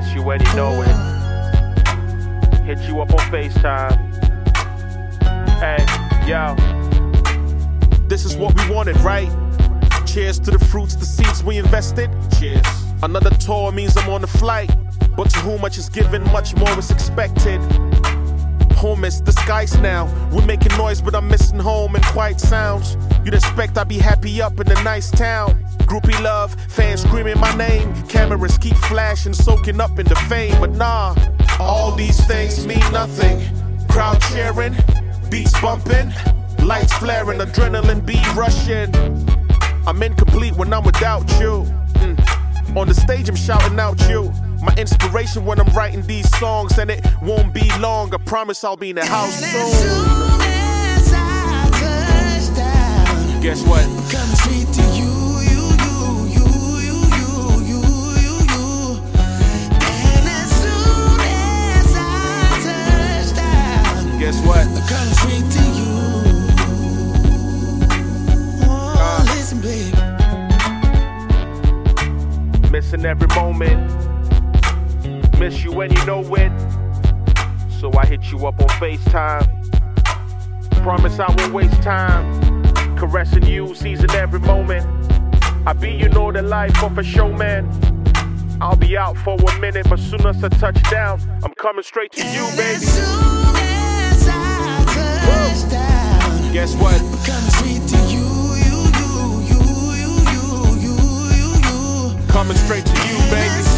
miss you when you know it. Hit you up on FaceTime. Hey, yo. This is what we wanted, right? Cheers to the fruits, the seeds we invested. Cheers. Another tour means I'm on the flight, but to whom much is given, much more is expected. Home is the skies now. We're making noise, but I'm missing home and quiet sounds. You'd expect I'd be happy up in a nice town. Groupie love, fans screaming my name. Cameras keep flashing, soaking up in the fame. But nah, all these things mean nothing. Crowd cheering, beats bumping, lights flaring, adrenaline be rushing. I'm incomplete when I'm without you. On the stage I'm shouting out you. My inspiration when I'm writing these songs, and it won't be long. I promise I'll be in the house soon. As soon as I touch down, guess what? I'm coming straight to you. And as soon as I touch down, guess what? I'm coming straight to you. Oh, listen, baby. Missing every moment. Miss you when you know it. So I hit you up on FaceTime. Promise I won't waste time. Caressing you, seizing every moment. I be, you know, the life of a showman. I'll be out for a minute, but soon as I touch down, I'm coming straight to you, baby. As soon as I touch down, guess what? I'm coming straight to you. Coming straight to you, baby.